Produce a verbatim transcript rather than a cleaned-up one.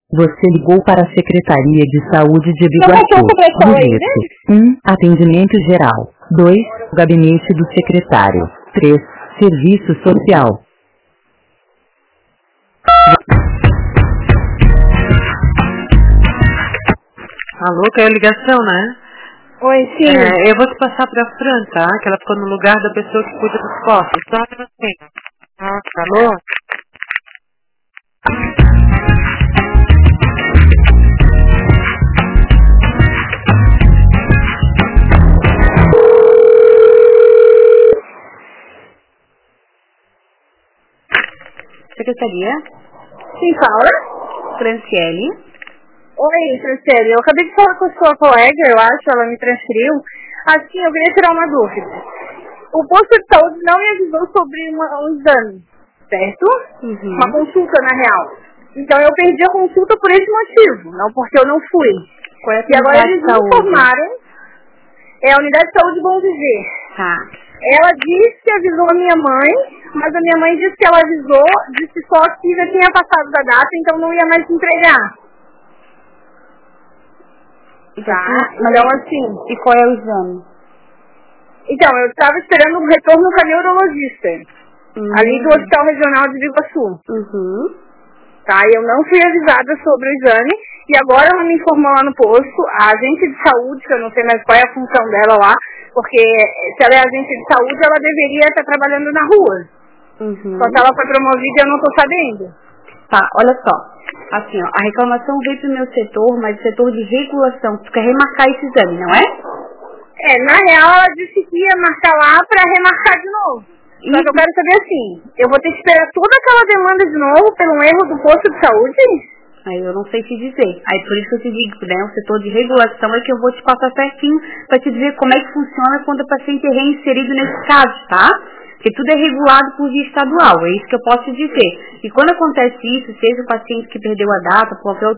Você ligou para a Secretaria de Saúde de Não Biguaçu. passou sobre a escola ainda? um. Atendimento geral. dois. Gabinete do secretário. três. Serviço social. Alô, caiu a ligação, né? Oi, sim. É, eu vou te passar pra Fran, tá? Que ela ficou no lugar da pessoa que cuida dos postos. Só um minutinho. Ah, alô? Secretaria, Quem fala? Franciele. Oi, Franciele. Eu acabei de falar com a sua colega, eu acho, ela me transferiu. Assim, eu queria tirar uma dúvida. O posto de saúde não me avisou sobre uma, um exame, certo? Uhum. Uma consulta, na real. Então eu perdi a consulta por esse motivo, não porque eu não fui. Qual é a E agora unidade eles de me saúde? informaram, é a Unidade de Saúde Bom Viver. Tá. Ela disse que avisou a minha mãe, mas a minha mãe disse que ela avisou, disse só que já tinha passado da data, então não ia mais se entregar. Tá? Então assim... E qual é o exame? Então, eu estava esperando um retorno com a neurologista, Uhum. ali do Hospital Regional de Biguaçu. Uhum. Tá? Eu não fui avisada sobre o exame, e agora ela me informou lá no posto, a agente de saúde, que eu não sei mais qual é a função dela lá, porque se ela é agente de saúde, ela deveria estar trabalhando na rua. Uhum. Só que ela foi promovida e eu não estou sabendo. Tá, olha só. Assim, ó, a reclamação veio pro meu setor, mas setor de regulação. Tu quer remarcar esse exame, não é? É, na real ela disse que ia marcar lá para remarcar de novo. Só que eu quero saber assim, eu vou ter que esperar toda aquela demanda de novo pelo erro do posto de saúde? Aí eu não sei te dizer. Aí por isso que eu te digo, né? O setor de regulação é que eu vou te passar certinho para te dizer como é que funciona quando o paciente é reinserido nesse caso, tá? Porque tudo é regulado por via estadual, é isso que eu posso te dizer. E quando acontece isso, seja o paciente que perdeu a data, qualquer